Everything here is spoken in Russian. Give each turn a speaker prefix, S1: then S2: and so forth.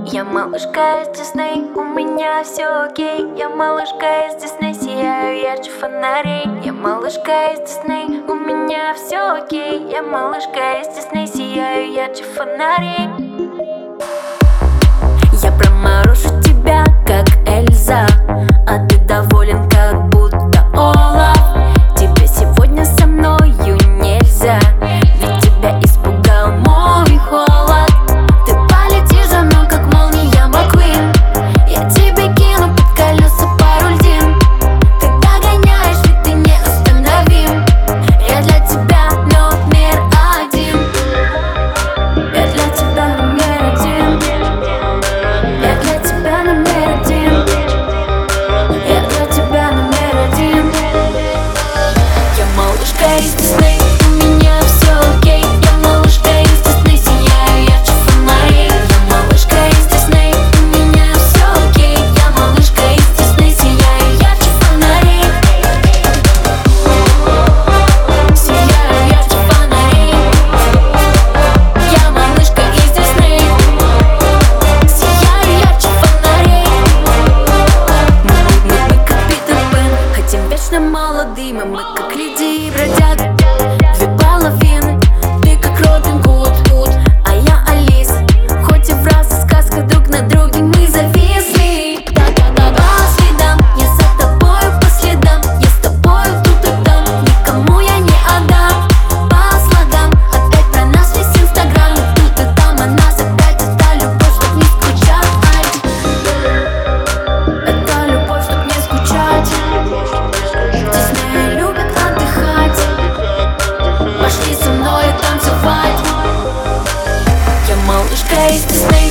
S1: Я малышка из Дисней, у меня все окей. Я малышка из Дисней, сияю ярче фонарей. Я малышка из Дисней, у меня все окей. Я малышка из Дисней, сияю ярче фонарей. Я проморушу тебя, как Эльза, а ты доволен, как будто Олаф. Тебе сегодня со мною нельзя, ведь тебя испугал мой холод. Ты полетишь за мной, как молния Маквин. Я тебе кину под колеса пару льдин. Ты догоняешь, ведь ты неостановим. Я для тебя номер один. Я для тебя номер один. Я для тебя номер один. Я для тебя номер один. Я малышка из Дисней, у меня все окей. Я малышка из Дисней, сияю ярче фонарей. Я малышка из Дисней, у меня все окей. Я малышка из Дисней, сияю ярче фонарей. Сияю ярче фонарей. Я малышка из Дисней, сияю ярче фонарей. Мы как Питер Пен, хотим вечно молодыми. Мы как Леди и бродяга, две половины. Ты как Робин Гуд, а я Алис. Хоть и в разных сказках друг на друге мы зависли. По следам, я за тобою по следам. Я с тобою тут и там, никому я не отдам. По слогам, опять про нас весь Инстаграм. Тут и там, а нас опять это любовь, чтоб не скучать. Это любовь, чтоб не скучать. Дисней любит отдыхать. Пошли со мной танцевать. Я малышка из Дисней.